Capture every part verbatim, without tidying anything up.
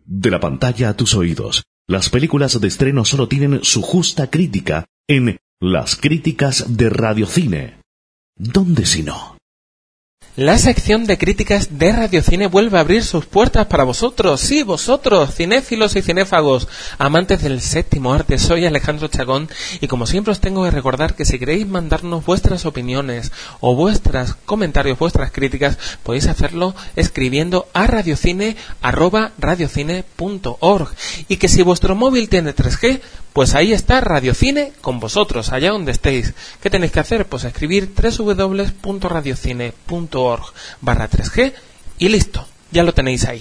De la pantalla a tus oídos, las películas de estreno solo tienen su justa crítica en Las Críticas de Radiocine. ¿Dónde si no? La sección de críticas de Radiocine vuelve a abrir sus puertas para vosotros, sí, vosotros, cinéfilos y cinéfagos, amantes del séptimo arte. Soy Alejandro Chagón y como siempre os tengo que recordar que si queréis mandarnos vuestras opiniones o vuestros comentarios, vuestras críticas, podéis hacerlo escribiendo a radiocine arroba radiocine punto org y que si vuestro móvil tiene tres G, pues ahí está Radiocine con vosotros, allá donde estéis. ¿Qué tenéis que hacer? Pues escribir doble u doble u doble u punto radiocine punto org barra tres G y listo, ya lo tenéis ahí.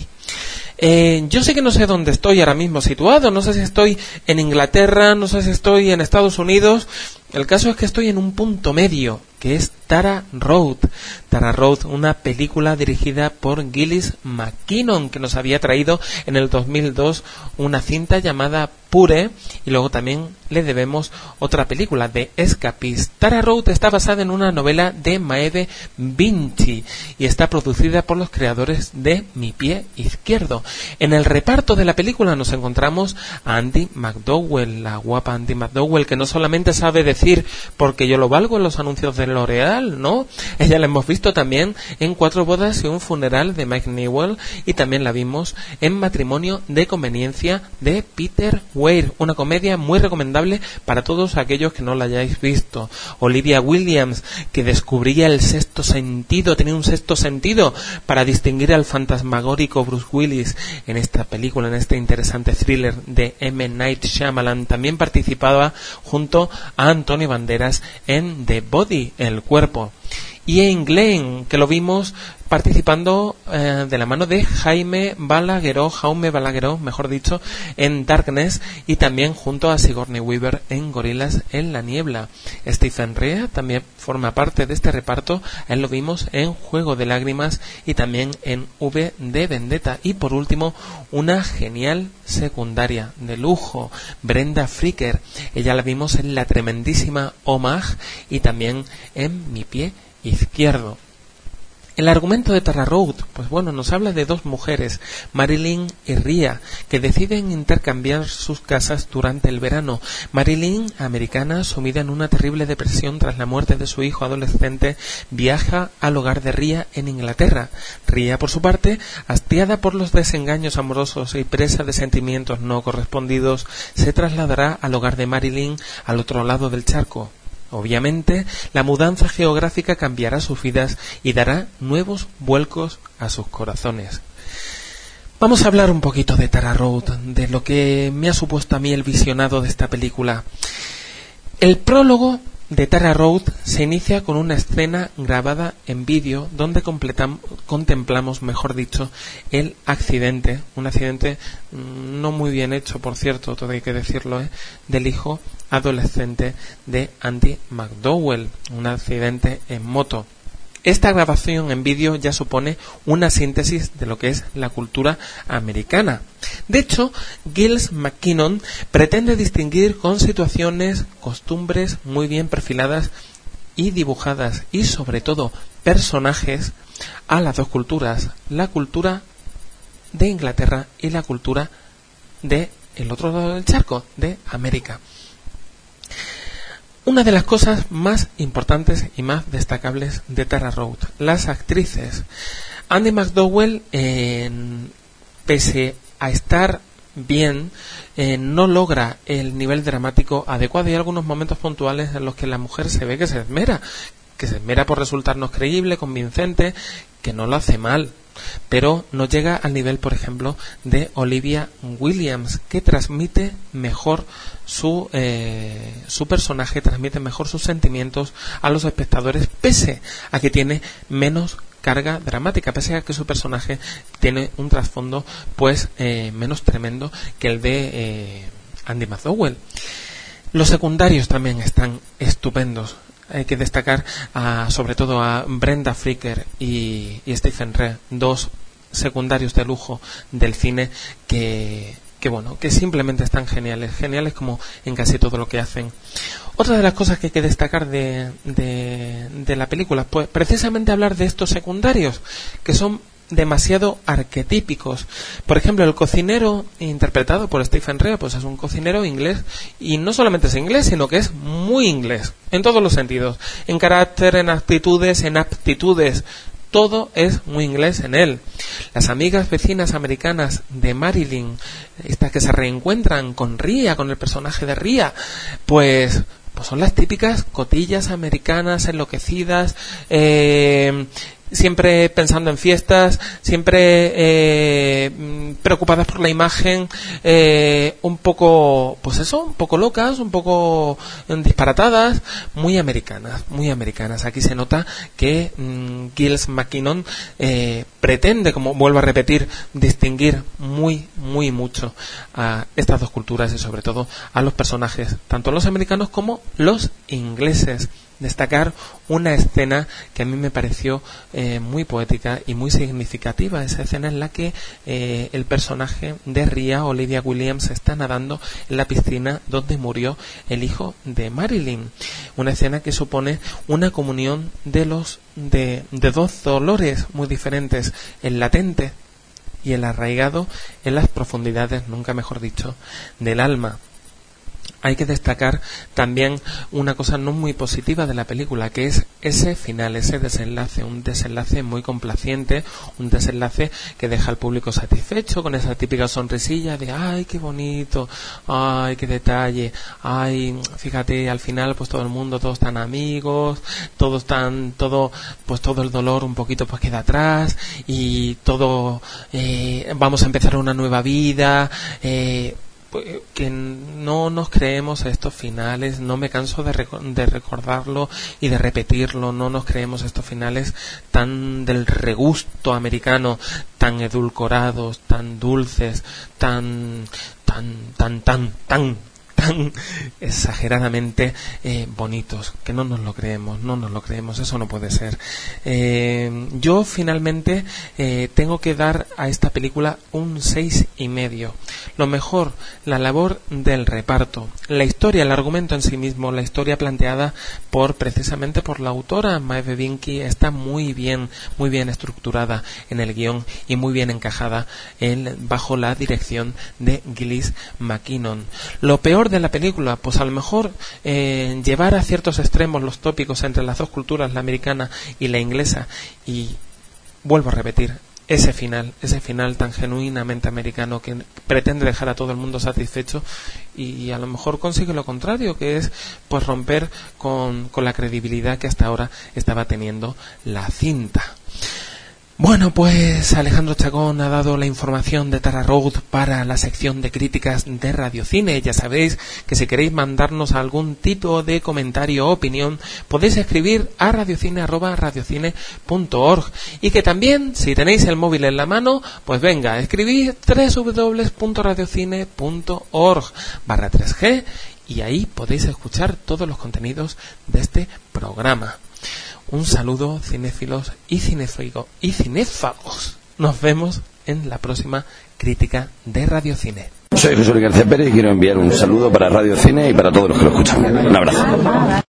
Eh, yo sé que no sé dónde estoy ahora mismo situado, no sé si estoy en Inglaterra, no sé si estoy en Estados Unidos. El caso es que estoy en un punto medio, que es Tara Road. Tara Road, una película dirigida por Gillies McKinnon, que nos había traído en el dos mil dos una cinta llamada Pure, y luego también le debemos otra película, The Escapist. Tara Road está basada en una novela de Maeve Binchy y está producida por los creadores de Mi Pie Izquierdo. En el reparto de la película nos encontramos a Andie MacDowell, la guapa Andie MacDowell, que no solamente sabe decir porque yo lo valgo en los anuncios de L'Oreal, ¿no? Ella la hemos visto también en Cuatro bodas y un funeral de Mike Newell, y también la vimos en Matrimonio de conveniencia de Peter Weir, una comedia muy recomendable para todos aquellos que no la hayáis visto. Olivia Williams, que descubría el sexto sentido, tenía un sexto sentido para distinguir al fantasmagórico Bruce Willis en esta película, en este interesante thriller de M. Night Shyamalan. También participaba junto a Antonio Banderas en The Body, el cuerpo. Y en Glenn, que lo vimos participando eh, de la mano de Jaime Balagueró, Jaume Balagueró, mejor dicho, en Darkness, y también junto a Sigourney Weaver en Gorilas en la niebla. Stephen Rea también forma parte de este reparto, a él lo vimos en Juego de lágrimas y también en V de Vendetta. Y por último, una genial secundaria de lujo, Brenda Fricker. Ella la vimos en la tremendísima Homage y también en Mi Pie Izquierdo. El argumento de Tara Road, pues bueno, nos habla de dos mujeres, Marilyn y Rhea, que deciden intercambiar sus casas durante el verano. Marilyn, americana, sumida en una terrible depresión tras la muerte de su hijo adolescente, viaja al hogar de Rhea en Inglaterra. Rhea, por su parte, hastiada por los desengaños amorosos y presa de sentimientos no correspondidos, se trasladará al hogar de Marilyn al otro lado del charco. Obviamente, la mudanza geográfica cambiará sus vidas y dará nuevos vuelcos a sus corazones. Vamos a hablar un poquito de Tara Road, de lo que me ha supuesto a mí el visionado de esta película. El prólogo de Tara Road se inicia con una escena grabada en vídeo donde contemplamos, mejor dicho, el accidente, un accidente no muy bien hecho, por cierto, todo hay que decirlo, ¿eh? del hijo adolescente de Andie MacDowell, un accidente en moto. Esta grabación en vídeo ya supone una síntesis de lo que es la cultura americana. De hecho, Gillies McKinnon pretende distinguir con situaciones, costumbres muy bien perfiladas y dibujadas, y sobre todo personajes, a las dos culturas, la cultura de Inglaterra y la cultura de el otro lado del charco, de América. Una de las cosas más importantes y más destacables de Tara Road, las actrices. Andie MacDowell, eh, pese a estar bien, eh, no logra el nivel dramático adecuado. Hay algunos momentos puntuales en los que la mujer se ve que se esmera, que se esmera por resultarnos creíble, convincente, que no lo hace mal, pero no llega al nivel, por ejemplo, de Olivia Williams, que transmite mejor su eh, su personaje, transmite mejor sus sentimientos a los espectadores, pese a que tiene menos carga dramática, pese a que su personaje tiene un trasfondo pues eh, menos tremendo que el de eh, Andie MacDowell. Los secundarios también están estupendos. Hay que destacar a, sobre todo a Brenda Fricker y, y Stephen Rea, dos secundarios de lujo del cine que, que bueno, que simplemente están geniales, geniales como en casi todo lo que hacen. Otra de las cosas que hay que destacar de, de, de la película, pues precisamente hablar de estos secundarios, que son demasiado arquetípicos. Por ejemplo, el cocinero interpretado por Stephen Rea, pues es un cocinero inglés, y no solamente es inglés, sino que es muy inglés, en todos los sentidos, en carácter, en actitudes, en aptitudes. Todo es muy inglés en él. Las amigas vecinas americanas de Marilyn, estas que se reencuentran con Ria, con el personaje de Ria, pues, pues son las típicas cotillas americanas enloquecidas, eh, siempre pensando en fiestas, siempre eh, preocupadas por la imagen, eh, un poco, pues eso, un poco locas, un poco disparatadas, muy americanas, muy americanas. Aquí se nota que mmm, Giles McKinnon eh, pretende, como vuelvo a repetir, distinguir muy, muy mucho a estas dos culturas y sobre todo a los personajes, tanto los americanos como los ingleses. Destacar una escena que a mí me pareció eh, muy poética y muy significativa, esa escena en la que eh, el personaje de Ria, Olivia Williams, está nadando en la piscina donde murió el hijo de Marilyn, una escena que supone una comunión de los de, de dos dolores muy diferentes, el latente y el arraigado en las profundidades, nunca mejor dicho, del alma. Hay que destacar también una cosa no muy positiva de la película, que es ese final, ese desenlace, un desenlace muy complaciente, un desenlace que deja al público satisfecho, con esa típica sonrisilla de ¡ay, qué bonito! ¡Ay, qué detalle! ¡Ay, fíjate, al final pues todo el mundo, todos están amigos, todos están, todo, pues todo el dolor un poquito pues queda atrás y todo, eh, vamos a empezar una nueva vida, eh, que no nos creemos estos finales, no me canso de, rec- de recordarlo y de repetirlo, no nos creemos estos finales tan del regusto americano, tan edulcorados, tan dulces, tan, tan, tan, tan, tan, tan exageradamente eh, bonitos, que no nos lo creemos, no nos lo creemos, eso no puede ser. Eh, yo finalmente eh, tengo que dar a esta película un seis y medio. Lo mejor, la labor del reparto, la historia, el argumento en sí mismo, la historia planteada por precisamente por la autora Maeve Binchy está muy bien, muy bien estructurada en el guión y muy bien encajada en, bajo la dirección de Giles McKinnon. Lo peor de la película, pues a lo mejor eh, llevar a ciertos extremos los tópicos entre las dos culturas, la americana y la inglesa, y vuelvo a repetir, ese final, ese final tan genuinamente americano que pretende dejar a todo el mundo satisfecho y a lo mejor consigue lo contrario, que es pues romper con, con la credibilidad que hasta ahora estaba teniendo la cinta. Bueno, pues Alejandro Chacón ha dado la información de Tara Road para la sección de críticas de Radiocine. Ya sabéis que si queréis mandarnos algún tipo de comentario o opinión, podéis escribir a radiocine arroba radiocine punto org y que también, si tenéis el móvil en la mano, pues venga, escribid doble u doble u doble u punto radiocine punto org barra tres G y ahí podéis escuchar todos los contenidos de este programa. Un saludo, cinéfilos y cinéfigo, y cinéfagos. Nos vemos en la próxima crítica de Radiocine. Soy José Luis García Pérez y quiero enviar un saludo para Radiocine y para todos los que lo escuchan. Un abrazo.